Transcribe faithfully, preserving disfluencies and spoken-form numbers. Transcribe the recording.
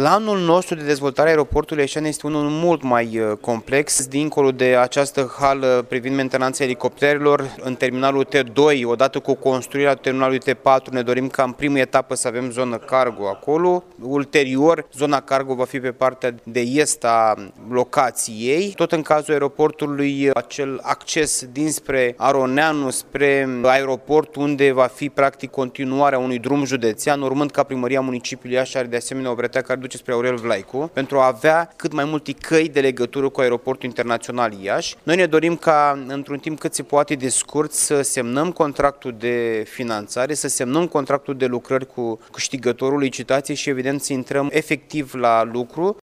Planul nostru de dezvoltare a aeroportului Iașani este unul mult mai complex. Dincolo de această hală privind mentenanța elicopterelor, în terminalul T doi, odată cu construirea terminalului T patru, ne dorim ca în primă etapă să avem zonă cargo acolo. Ulterior, zona cargo va fi pe partea de est a locației. Tot în cazul aeroportului, acel acces dinspre Aroneanu spre aeroport, unde va fi practic continuarea unui drum județean, urmând ca Primăria Municipiului Iași are de asemenea o bretea care duce spre Aurel Vlaicu, pentru a avea cât mai multe căi de legătură cu aeroportul internațional Iași. Noi ne dorim ca într-un timp cât se poate de scurt să semnăm contractul de finanțare, să semnăm contractul de lucrări cu câștigătorul licitației și evident să intrăm efectiv la lucru.